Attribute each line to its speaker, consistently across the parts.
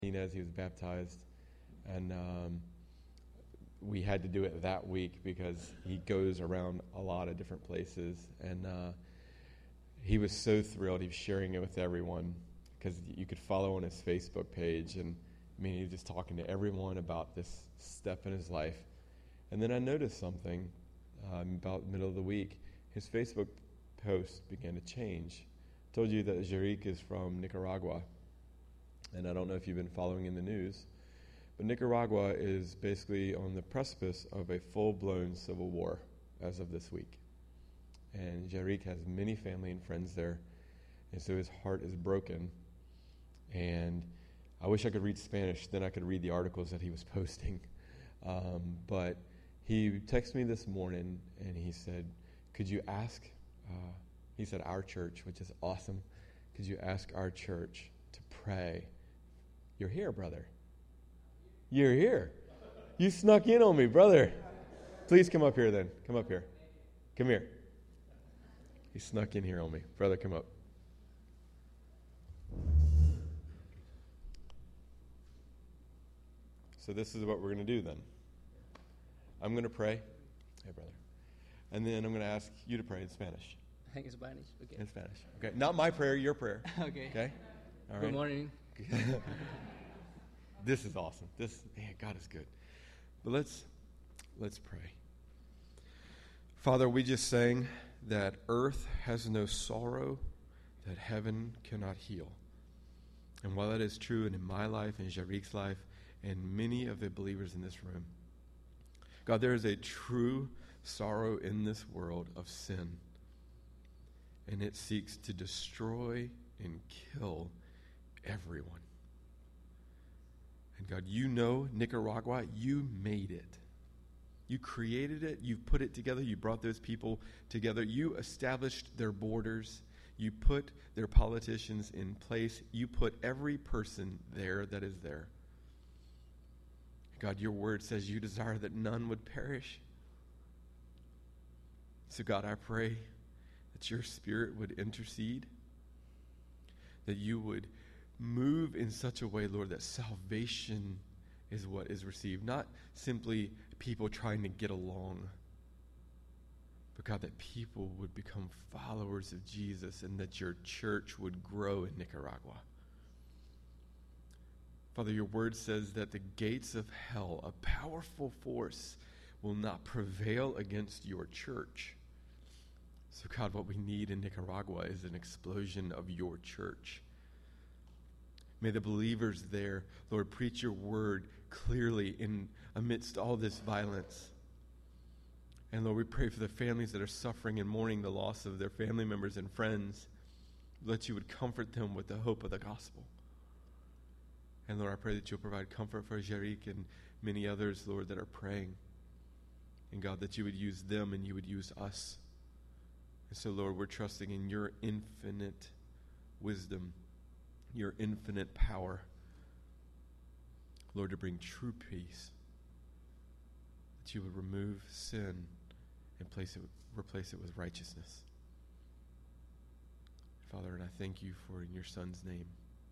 Speaker 1: He was baptized, and we had to do it that week because he goes around a lot of different places, and he was so thrilled. He was sharing it with everyone because you could follow on his Facebook page, and I mean, he was just talking to everyone about this step in his life. And then I noticed something about the middle of the week. His Facebook post began to change. I told you that Jerick is from Nicaragua, and I don't know if you've been following in the news, but Nicaragua is basically on the precipice of a full-blown civil war as of this week. And Jerick has many family and friends there, and so his heart is broken. And I wish I could read Spanish, then I could read the articles that he was posting. But he texted me this morning, and he said, could you ask, he said our church, which is awesome, could you ask our church to pray? You're here, brother. You're here. You snuck in on me, brother. Please come up here then. Come up here. Come here. He snuck in here on me. Brother, come up. So this is what we're going to do then. I'm going to pray. Hey, brother. And then I'm going to ask you to pray in Spanish.
Speaker 2: In Spanish, okay.
Speaker 1: In Spanish. Okay. Not my prayer, your prayer.
Speaker 2: Okay.
Speaker 1: Okay? All right.
Speaker 2: Good morning.
Speaker 1: This is awesome. Man, God is good. But let's pray. Father, we just sang that earth has no sorrow that heaven cannot heal. And while that is true, and in my life, and Jerick's life, and many of the believers in this room, God, there is a true sorrow in this world of sin. And it seeks to destroy and kill everyone. And God, you know Nicaragua, you made it. You created it, you put it together, you brought those people together, you established their borders, you put their politicians in place, you put every person there that is there. God, your word says you desire that none would perish. So God, I pray that your Spirit would intercede, that you would move in such a way, Lord, that salvation is what is received. Not simply people trying to get along, but God, that people would become followers of Jesus and that your church would grow in Nicaragua. Father, your word says that the gates of hell, a powerful force, will not prevail against your church. So God, what we need in Nicaragua is an explosion of your church. May the believers there, Lord, preach your word clearly in amidst all this violence. And Lord, we pray for the families that are suffering and mourning the loss of their family members and friends. That you would comfort them with the hope of the gospel. And Lord, I pray that you'll provide comfort for Jerick and many others, Lord, that are praying. And God, that you would use them and you would use us. And so, Lord, we're trusting in your infinite wisdom, your infinite power, Lord, to bring true peace. That you would remove sin and replace it with righteousness. Father, and I thank you for in your Son's name.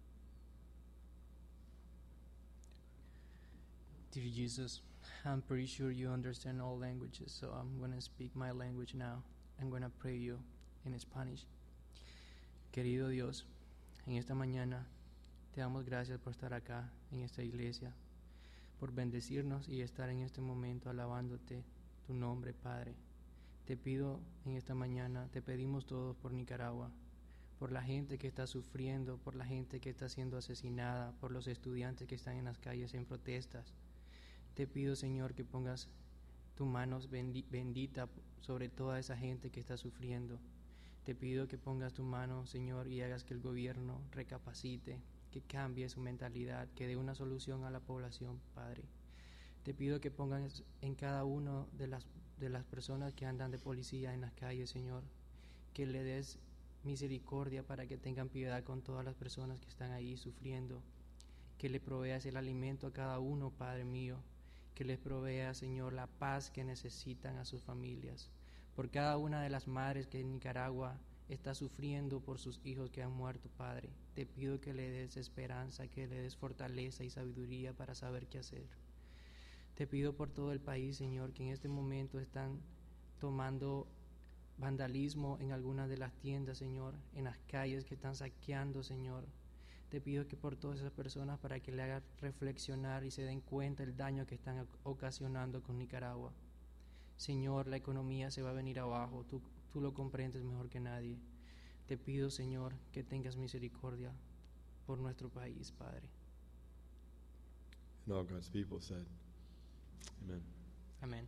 Speaker 2: Dear Jesus, I'm pretty sure you understand all languages, so I'm going to speak my language now. I'm going to pray you in Spanish. Querido Dios, en esta mañana te damos gracias por estar acá en esta iglesia, por bendecirnos y estar en este momento alabándote tu nombre, Padre. Te pido en esta mañana, te pedimos todos por Nicaragua, por la gente que está sufriendo, por la gente que está siendo asesinada, por los estudiantes que están en las calles en protestas. Te pido, Señor, que pongas tu mano bendita sobre toda esa gente que está sufriendo. Te pido que pongas tu mano, Señor, y hagas que el gobierno recapacite, que cambie su mentalidad, que dé una solución a la población, Padre. Te pido que pongas en cada uno de las personas que andan de policía en las calles, Señor, que le des misericordia para que tengan piedad con todas las personas que están ahí sufriendo, que le proveas el alimento a cada uno, Padre mío, que les provea, Señor, la paz que necesitan a sus familias. Por cada una de las madres que en Nicaragua está sufriendo por sus hijos que han muerto, Padre. Te pido que le des esperanza, que le des fortaleza y sabiduría para saber qué hacer. Te pido por todo el país, Señor, que en este momento están tomando vandalismo en algunas de las tiendas, Señor, en las calles que están saqueando, Señor. Te pido que por todas esas personas, para que le hagan reflexionar y se den cuenta del daño que están ocasionando con Nicaragua. Señor, la economía se va a venir abajo, tú lo comprendes mejor que nadie. Te pido, Señor, que tengas misericordia por nuestro país, Padre.
Speaker 1: And all God's people said, Amen.
Speaker 2: Amén.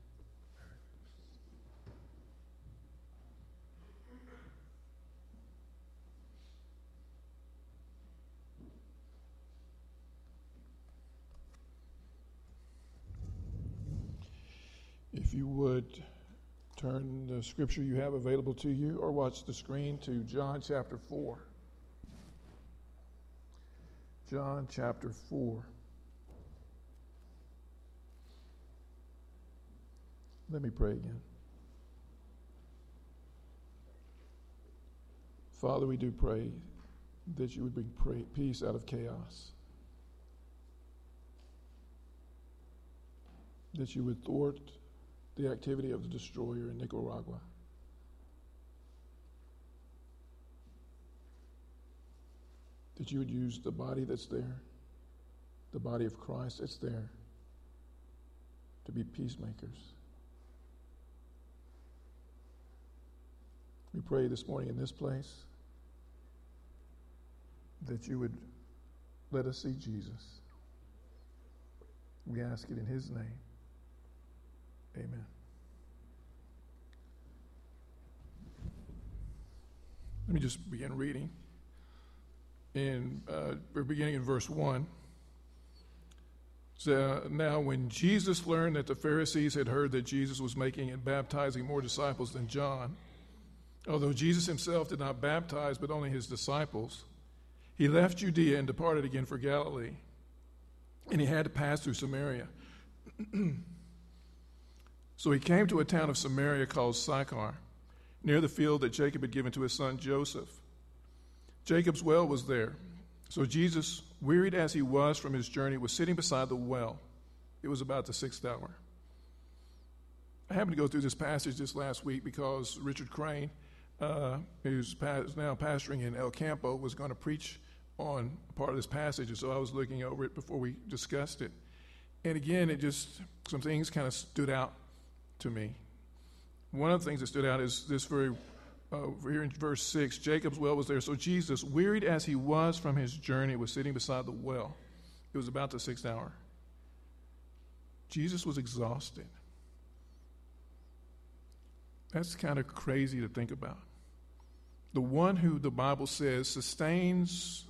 Speaker 3: If you would turn the scripture you have available to you or watch the screen to John chapter 4. John chapter 4. Let me pray again. Father, we do pray that you would bring peace out of chaos, that you would thwart the activity of the destroyer in Nicaragua. That you would use the body that's there, the body of Christ that's there, to be peacemakers. We pray this morning in this place that you would let us see Jesus. We ask it in his name. Amen. Let me just begin reading. We're beginning in verse 1. So, now when Jesus learned that the Pharisees had heard that Jesus was making and baptizing more disciples than John, although Jesus himself did not baptize but only his disciples, he left Judea and departed again for Galilee. And he had to pass through Samaria. So he came to a town of Samaria called Sychar, near the field that Jacob had given to his son Joseph. Jacob's well was there. So Jesus, wearied as he was from his journey, was sitting beside the well. It was about the 6th hour. I happened to go through this passage this last week because Richard Crane, who's now pastoring in El Campo, was going to preach on part of this passage, and so I was looking over it before we discussed it. And again, some things kind of stood out to me. One of the things that stood out is this very, here in verse 6, Jacob's well was there. So Jesus, wearied as he was from his journey, was sitting beside the well. It was about the 6th hour. Jesus was exhausted. That's kind of crazy to think about. The one who the Bible says sustains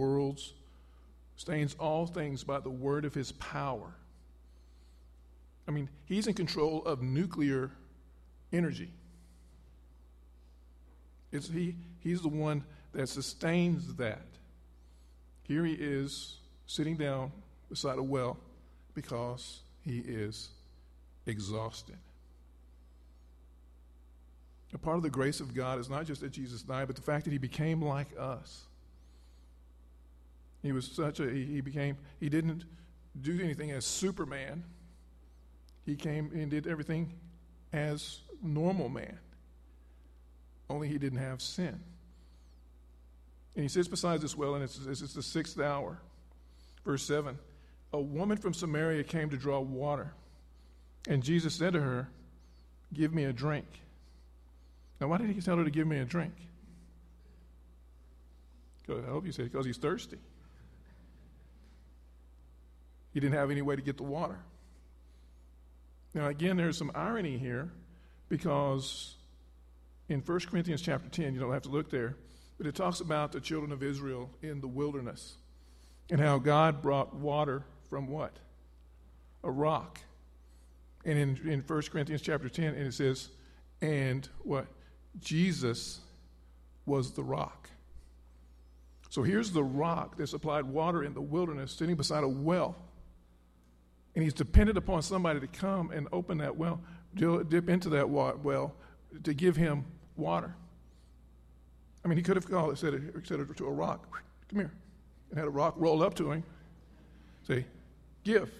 Speaker 3: all things by the word of his power. I mean, he's in control of nuclear energy. He's the one that sustains that. Here he is sitting down beside a well because he is exhausted. A part of the grace of God is not just that Jesus died, but the fact that he became like us. He didn't do anything as Superman. He came and did everything as normal man. Only he didn't have sin. And he sits beside this well, and it's the 6th hour. Verse 7, a woman from Samaria came to draw water. And Jesus said to her, "Give me a drink." Now, why did he tell her to give me a drink? I hope you said because he's thirsty. He didn't have any way to get the water. Now, again, there's some irony here because in 1 Corinthians chapter 10, you don't have to look there, but it talks about the children of Israel in the wilderness and how God brought water from what? A rock. And in 1 Corinthians chapter 10, and it says, and what? Jesus was the rock. So here's the rock that supplied water in the wilderness sitting beside a well. And he's dependent upon somebody to come and open that well, dip into that well to give him water. I mean, he could have called it, said it to a rock, come here, and had a rock roll up to him, say, give.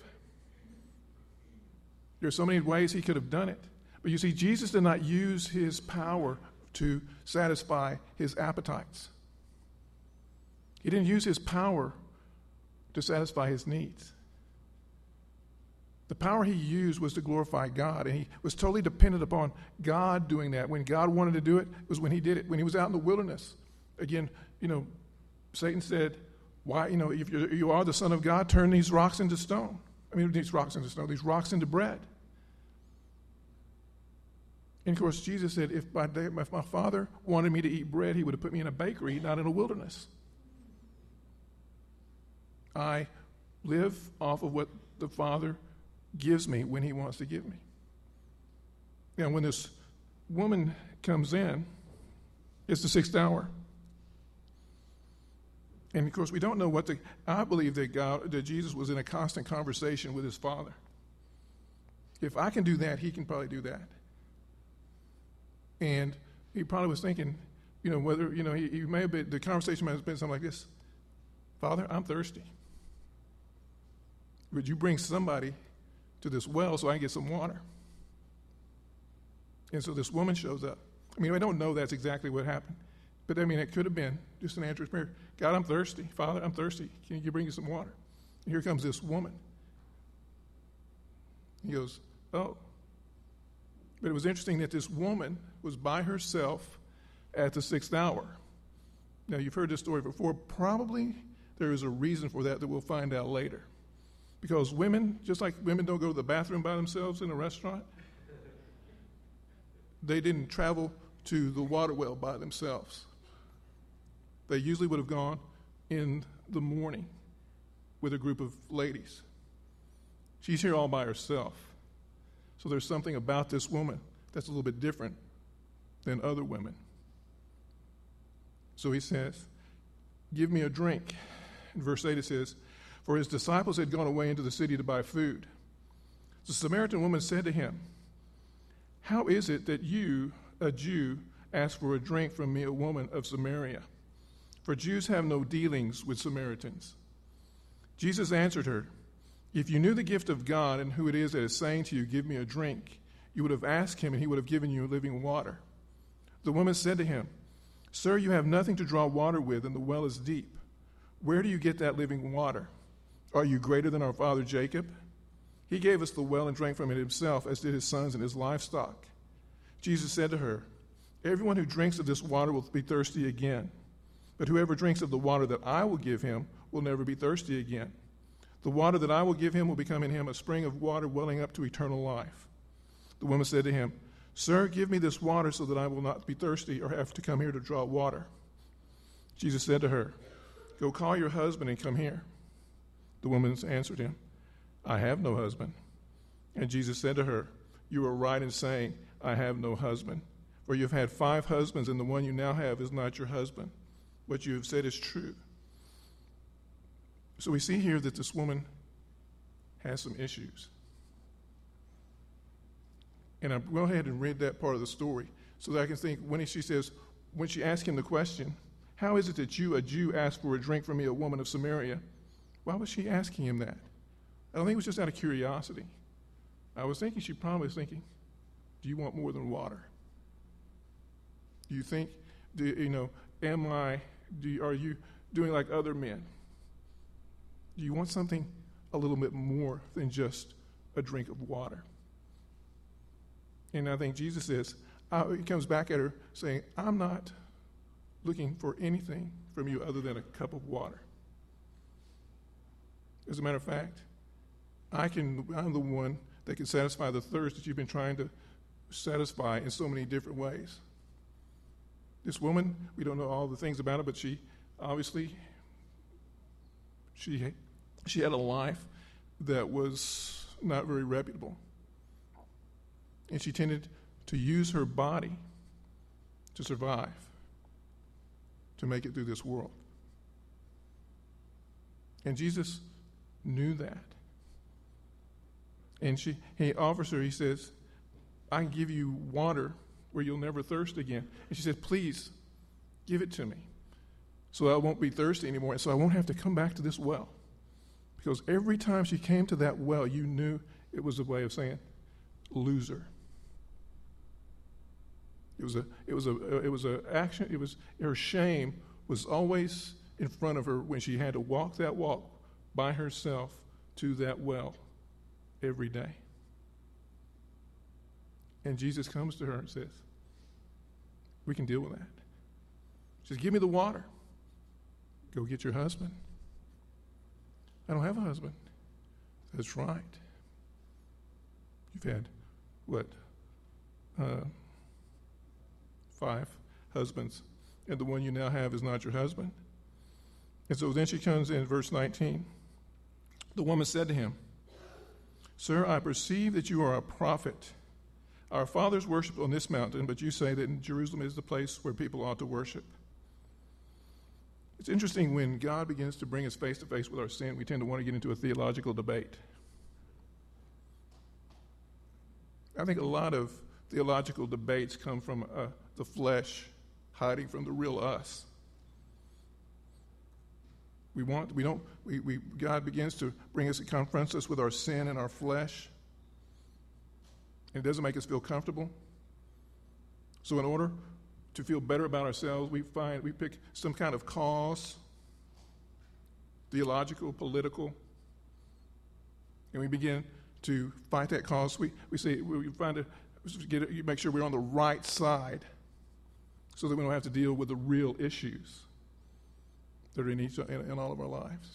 Speaker 3: There's so many ways he could have done it. But you see, Jesus did not use his power to satisfy his appetites. He didn't use his power to satisfy his needs. The power he used was to glorify God, and he was totally dependent upon God doing that. When God wanted to do it, it was when he did it. When he was out in the wilderness, again, Satan said, "Why, if you are the Son of God, turn these rocks into stone." These rocks into bread. And of course, Jesus said, if my Father wanted me to eat bread, he would have put me in a bakery, not in a wilderness. I live off of what the Father gives me when he wants to give me. Now, when this woman comes in, it's the 6th hour. And of course, we don't know I believe that Jesus was in a constant conversation with his Father. If I can do that, he can probably do that. And he probably was thinking, he may have been, the conversation might have been something like this: Father, I'm thirsty. Would you bring somebody to this well so I can get some water? And so this woman shows up. I don't know that's exactly what happened. But it could have been just an answer to prayer. God, I'm thirsty. Father, I'm thirsty. Can you bring me some water? And here comes this woman. He goes, oh. But it was interesting that this woman was by herself at the 6th hour. Now, you've heard this story before. Probably there is a reason for that we'll find out later. Because women, just like women don't go to the bathroom by themselves in a restaurant, they didn't travel to the water well by themselves. They usually would have gone in the morning with a group of ladies. She's here all by herself. So there's something about this woman that's a little bit different than other women. So he says, give me a drink. In verse 8 it says, for his disciples had gone away into the city to buy food. The Samaritan woman said to him, how is it that you, a Jew, ask for a drink from me, a woman of Samaria? For Jews have no dealings with Samaritans. Jesus answered her, if you knew the gift of God and who it is that is saying to you, give me a drink, you would have asked him and he would have given you living water. The woman said to him, sir, you have nothing to draw water with and the well is deep. Where do you get that living water? Are you greater than our father Jacob? He gave us the well and drank from it himself, as did his sons and his livestock. Jesus said to her, everyone who drinks of this water will be thirsty again. But whoever drinks of the water that I will give him will never be thirsty again. The water that I will give him will become in him a spring of water welling up to eternal life. The woman said to him, sir, give me this water so that I will not be thirsty or have to come here to draw water. Jesus said to her, go call your husband and come here. The woman answered him, I have no husband. And Jesus said to her, you are right in saying, I have no husband. For you have had 5 husbands, and the one you now have is not your husband. What you have said is true. So we see here that this woman has some issues. And I'll go ahead and read that part of the story so that I can think when she asked him the question, how is it that you, a Jew, ask for a drink from me, a woman of Samaria? Why was she asking him that? I don't think it was just out of curiosity. I was thinking she probably was thinking, do you want more than water? Do you think, are you doing like other men? Do you want something a little bit more than just a drink of water? And I think Jesus says, he comes back at her saying, I'm not looking for anything from you other than a cup of water. As a matter of fact, I'm the one that can satisfy the thirst that you've been trying to satisfy in so many different ways. This woman, we don't know all the things about her, but she obviously, she had a life that was not very reputable. And she tended to use her body to survive, to make it through this world. And Jesus knew that. And he offers her, he says, I can give you water where you'll never thirst again. And she said, please, Give it to me so I won't be thirsty anymore, and so I won't have to come back to this well. Because every time she came to that well, you knew it was a way of saying, loser. Her shame was always in front of her when she had to walk that walk by herself to that well every day. And Jesus comes to her and says, we can deal with that. She says, give me the water. Go get your husband. I don't have a husband. That's right. You've had, 5 husbands, and the one you now have is not your husband. And so then she comes in verse 19. The woman said to him, Sir, I perceive that you are a prophet. Our fathers worshiped on this mountain, but you say that in Jerusalem is the place where people ought to worship. It's interesting when God begins to bring us face to face with our sin, we tend to want to get into a theological debate. I think a lot of theological debates come from the flesh hiding from the real us. God begins to bring us, confronts us with our sin and our flesh. And it doesn't make us feel comfortable. So in order to feel better about ourselves, we pick some kind of cause, theological, political, and we begin to fight that cause. We make sure we're on the right side so that we don't have to deal with the real issues that are in all of our lives.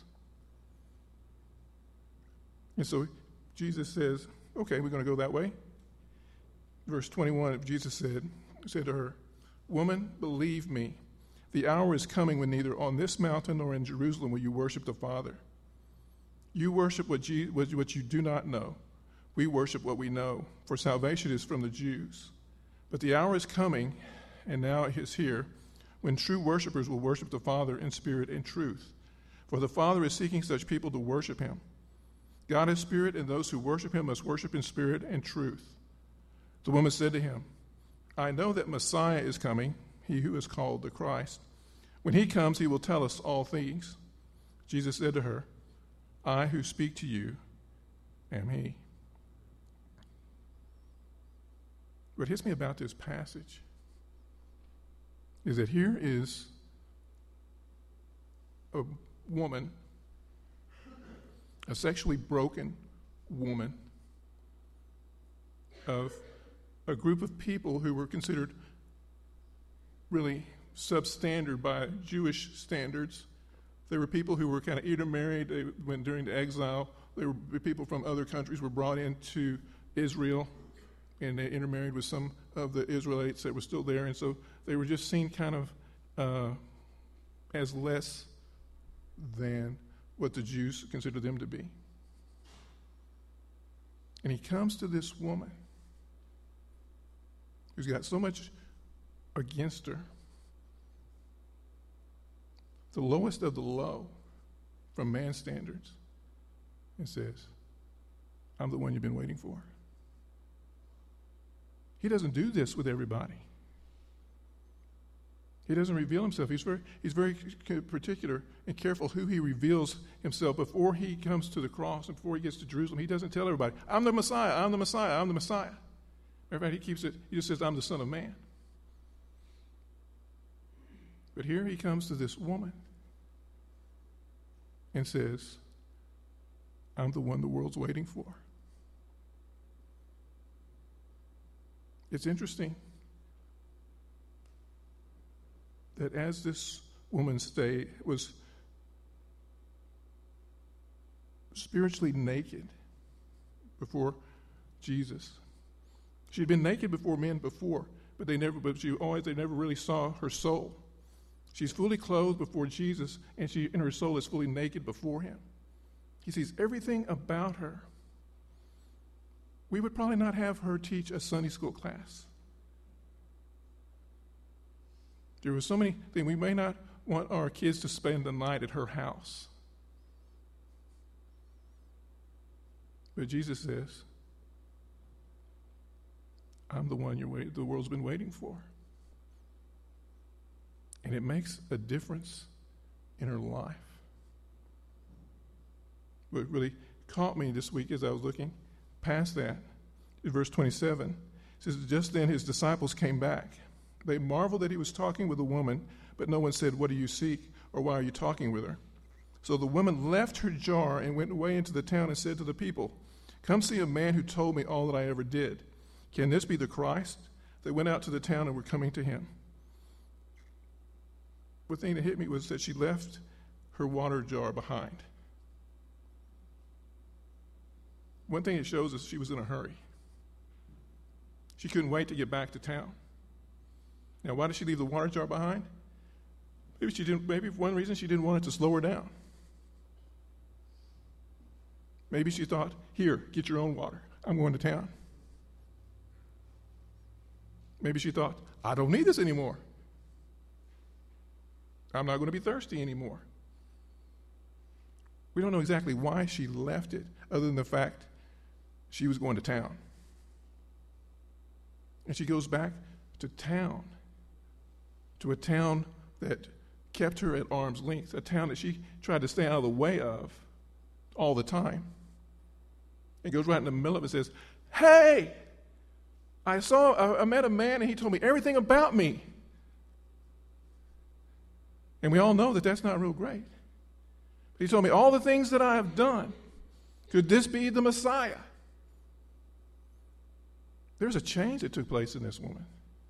Speaker 3: And so Jesus says, okay, we're going to go that way. Verse 21, Jesus said to her, Woman, believe me, the hour is coming when neither on this mountain nor in Jerusalem will you worship the Father. You worship what you do not know. We worship what we know, for salvation is from the Jews. But the hour is coming, and now it is here, when true worshipers will worship the Father in spirit and truth. For the Father is seeking such people to worship him. God is spirit, and those who worship him must worship in spirit and truth. The woman said to him, I know that Messiah is coming, he who is called the Christ. When he comes, he will tell us all things. Jesus said to her, I who speak to you am he. What hits me about this passage is that here is a woman, a sexually broken woman of a group of people who were considered really substandard by Jewish standards. There were people who were kind of intermarried during the exile. There were people from other countries were brought into Israel, and they intermarried with some of the Israelites that were still there. And so they were just seen kind of as less than what the Jews considered them to be. And he comes to this woman who's got so much against her, the lowest of the low from man's standards, and says, I'm the one you've been waiting for. He doesn't do this with everybody. He doesn't reveal himself. He's very particular and careful who he reveals himself before he comes to the cross and before he gets to Jerusalem. He doesn't tell everybody, I'm the Messiah, I'm the Messiah, I'm the Messiah. Matter of fact, he just says, I'm the Son of Man. But here he comes to this woman and says, I'm the one the world's waiting for. It's interesting that as this woman was spiritually naked before Jesus. She had been naked before men before, but they never really saw her soul. She's fully clothed before Jesus, and her soul is fully naked before him. He sees everything about her. We would probably not have her teach a Sunday school class. There were so many things. We may not want our kids to spend the night at her house. But Jesus says, I'm the one the world's been waiting for. And it makes a difference in her life. What really caught me this week as I was looking past that, in verse 27, it says, just then his disciples came back. They marveled that he was talking with a woman, but no one said, what do you seek, or why are you talking with her? So the woman left her jar and went away into the town and said to the people, come see a man who told me all that I ever did. Can this be the Christ? They went out to the town and were coming to him. The thing that hit me was that she left her water jar behind. One thing it shows is she was in a hurry. She couldn't wait to get back to town. Now, why did she leave the water jar behind? Maybe for one reason she didn't want it to slow her down. Maybe she thought, here, get your own water. I'm going to town. Maybe she thought, I don't need this anymore. I'm not going to be thirsty anymore. We don't know exactly why she left it, other than the fact she was going to town. And she goes back to town, to a town that kept her at arm's length, a town that she tried to stay out of the way of all the time. And goes right in the middle of it and says, hey, I met a man and he told me everything about me. And we all know that that's not real great. He told me all the things that I have done. Could this be the Messiah? There's a change that took place in this woman.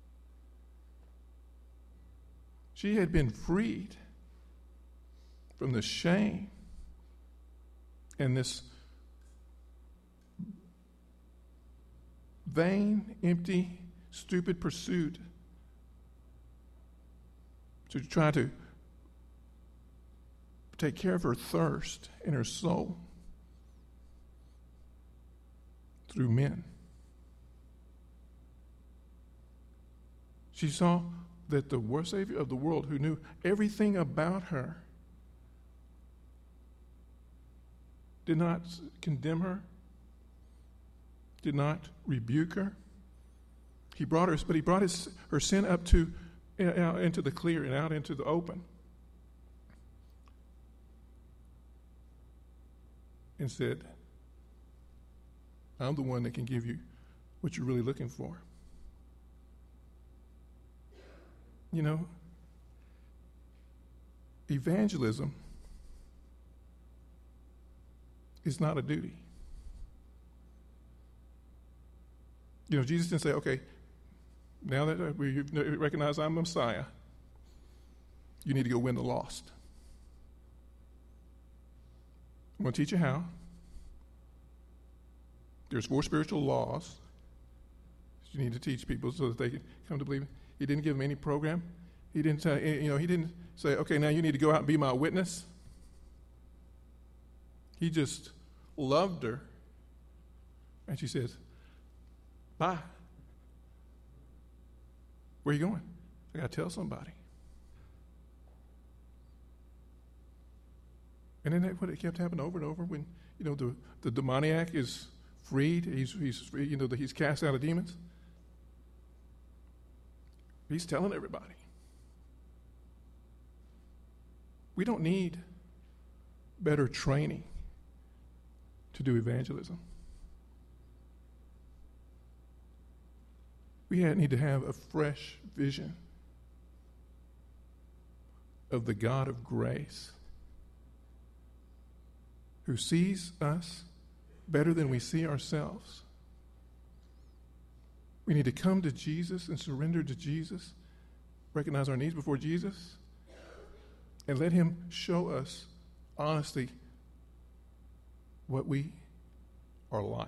Speaker 3: She had been freed from the shame and this vain, empty, stupid pursuit to try to take care of her thirst in her soul through men. She saw that the Savior of the world, who knew everything about her, did not condemn her, did not rebuke her. He brought her sin up out into the clear and out into the open. And said, I'm the one that can give you what you're really looking for. You know, evangelism is not a duty. You know, Jesus didn't say, okay, now that we recognize I'm the Messiah, you need to go win the lost. I'm going to teach you how. There's 4 spiritual laws you need to teach people so that they can come to believe. He didn't give them any program. He didn't say, okay, now you need to go out and be my witness. He just loved her. And she says, bye. Where are you going? I got to tell somebody. And then what it kept happening over and over when, you know, the demoniac is freed. He's free, you know, he's cast out of demons. He's telling everybody. We don't need better training to do evangelism. We need to have a fresh vision of the God of grace who sees us better than we see ourselves. We need to come to Jesus and surrender to Jesus, recognize our needs before Jesus, and let him show us honestly what we are like.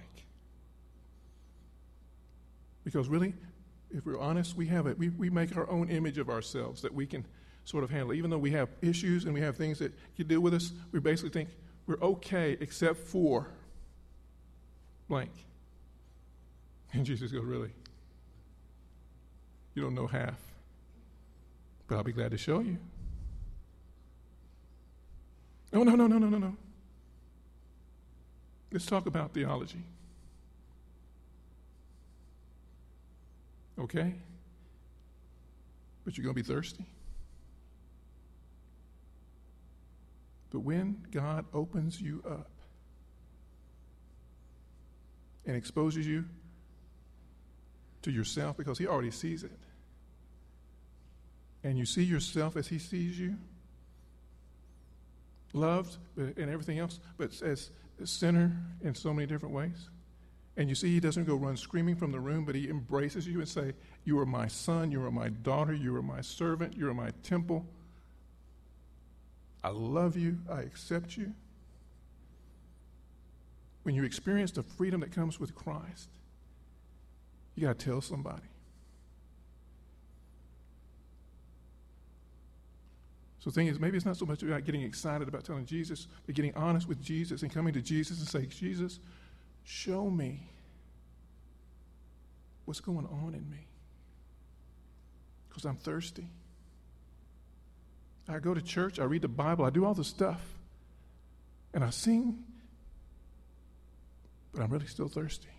Speaker 3: Because really, if we're honest, we make our own image of ourselves that we can sort of handle. Even though we have issues and we have things that can deal with us, we basically think we're okay except for blank. And Jesus goes, really? You don't know half. But I'll be glad to show you. No. Let's talk about theology. Okay? But you're going to be thirsty. But when God opens you up and exposes you to yourself, because he already sees it, and you see yourself as he sees you, loved and everything else, but as a sinner in so many different ways, and you see he doesn't go run screaming from the room, but he embraces you and say, you are my son, you are my daughter, you are my servant, you are my temple. I love you, I accept you. When you experience the freedom that comes with Christ, you got to tell somebody. So the thing is, maybe it's not so much about getting excited about telling Jesus, but getting honest with Jesus and coming to Jesus and saying, Jesus, show me what's going on in me, because I'm thirsty. I go to church, I read the Bible, I do all the stuff, and I sing, but I'm really still thirsty.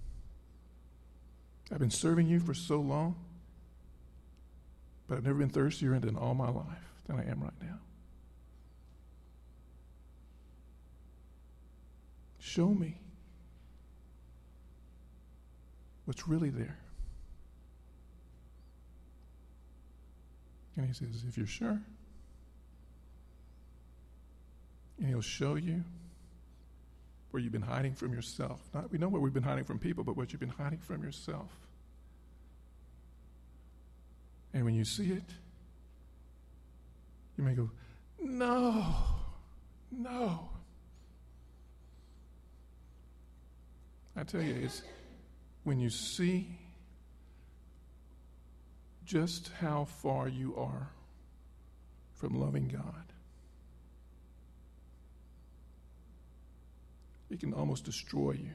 Speaker 3: I've been serving you for so long, but I've never been thirstier in all my life than I am right now. Show me what's really there. And he says, if you're sure, and he'll show you where you've been hiding from yourself. We know where we've been hiding from people, but what you've been hiding from yourself. And when you see it, you may go, no. I tell you, it's when you see just how far you are from loving God, it can almost destroy you.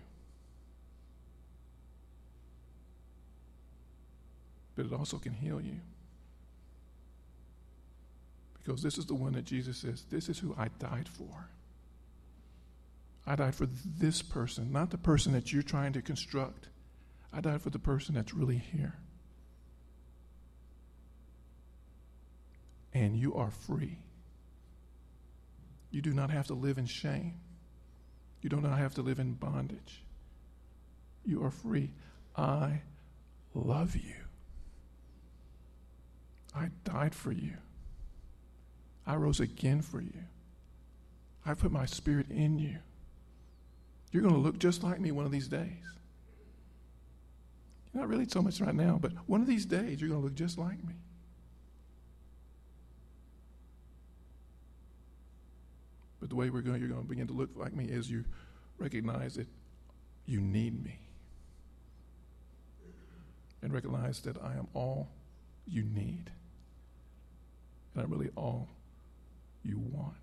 Speaker 3: But it also can heal you. Because this is the one that Jesus says, this is who I died for. I died for this person, not the person that you're trying to construct. I died for the person that's really here. And you are free. You do not have to live in shame. You do not have to live in bondage. You are free. I love you. I died for you. I rose again for you. I put my spirit in you. You're going to look just like me one of these days. Not really so much right now, but one of these days you're going to look just like me. But the way you're going to begin to look like me is you recognize that you need me. And recognize that I am all you need. And I'm really all you want.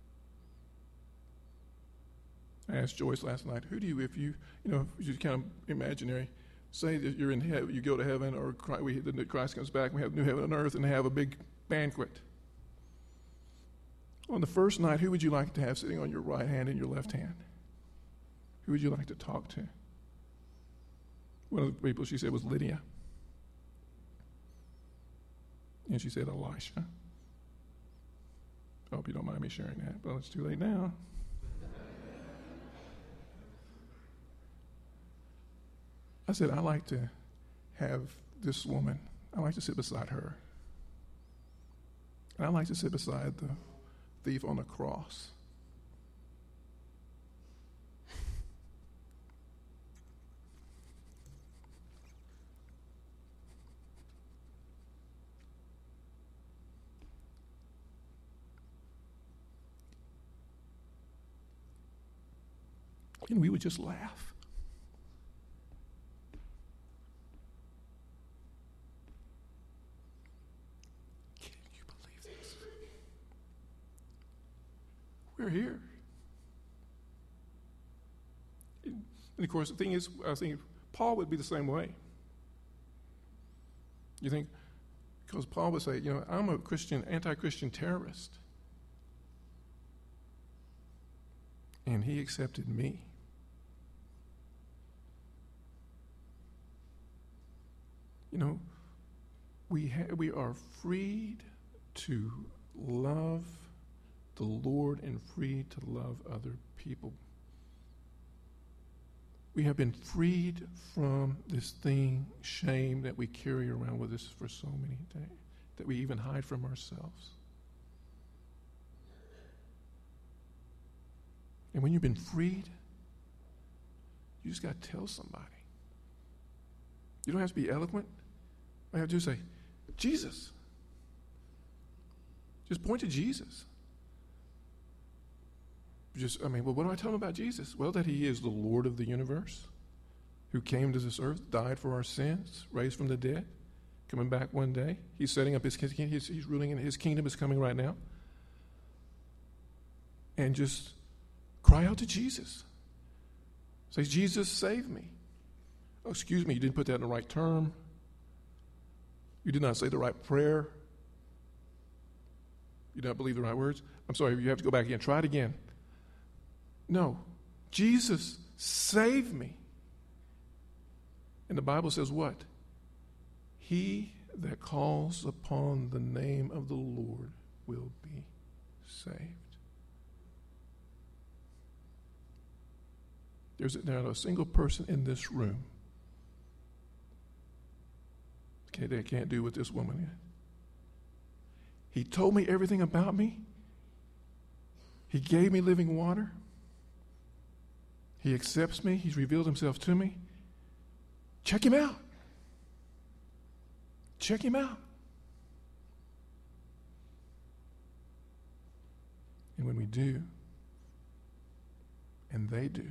Speaker 3: I asked Joyce last night, who do you, if you kind of imaginary, say that you're in heaven, you go to heaven, or Christ comes back, we have new heaven and earth, and they have a big banquet. On the first night, who would you like to have sitting on your right hand and your left hand? Who would you like to talk to? One of the people, she said, was Lydia. And she said, Elisha. I hope you don't mind me sharing that, but it's too late now. I said, I like to have this woman, I like to sit beside her. And I like to sit beside the thief on the cross. And we would just laugh. Can you believe this? We're here. And of course, the thing is, I think Paul would be the same way. You think, because Paul would say, I'm a Christian, anti-Christian terrorist. And he accepted me. We are freed to love the Lord and free to love other people. We have been freed from this thing, shame, that we carry around with us for so many days, that we even hide from ourselves. And when you've been freed, you just got to tell somebody. You don't have to be eloquent. All you have to do is say, Jesus. Just point to Jesus. Well, what do I tell them about Jesus? Well, that he is the Lord of the universe, who came to this earth, died for our sins, raised from the dead, coming back one day. He's setting up his kingdom. He's ruling in his kingdom is coming right now. And just cry out to Jesus. Say, Jesus, save me. Oh, excuse me, you didn't put that in the right term. You did not say the right prayer. You did not believe the right words. I'm sorry, you have to go back again. Try it again. No. Jesus, save me. And the Bible says what? He that calls upon the name of the Lord will be saved. There's not a single person in this room that can't do what this woman did. He told me everything about me. He gave me living water. He accepts me. He's revealed himself to me. Check him out. Check him out. And when we do, and they do,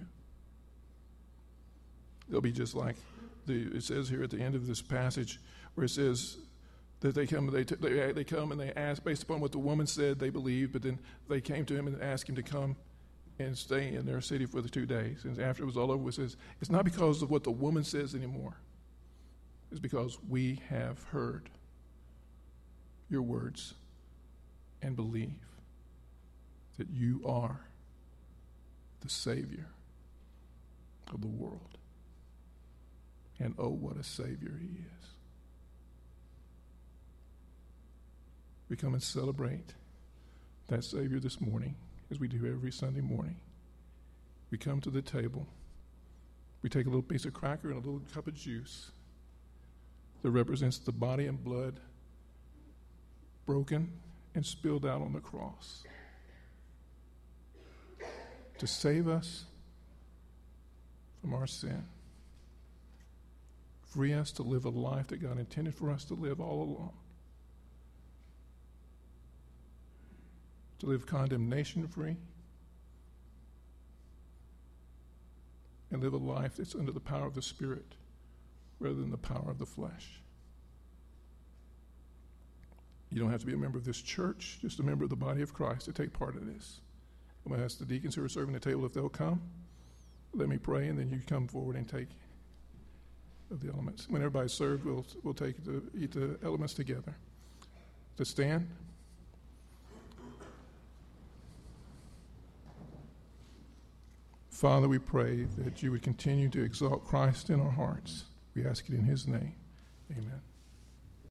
Speaker 3: they'll be just like it says here at the end of this passage, where it says that they come and they ask, based upon what the woman said, they believed, but then they came to him and asked him to come and stay in their city for the 2 days. And after it was all over, it says, it's not because of what the woman says anymore. It's because we have heard your words and believe that you are the Savior of the world. And oh, what a Savior he is. We come and celebrate that Savior this morning, as we do every Sunday morning. We come to the table. We take a little piece of cracker and a little cup of juice that represents the body and blood broken and spilled out on the cross to save us from our sin, free us to live a life that God intended for us to live all along, to live condemnation-free, and live a life that's under the power of the Spirit rather than the power of the flesh. You don't have to be a member of this church, just a member of the body of Christ to take part in this. I'm going to ask the deacons who are serving the table if they'll come. Let me pray, and then you come forward and take of the elements. When everybody's served, we'll eat the elements together. To stand. Father, we pray that you would continue to exalt Christ in our hearts. We ask it in his name. Amen.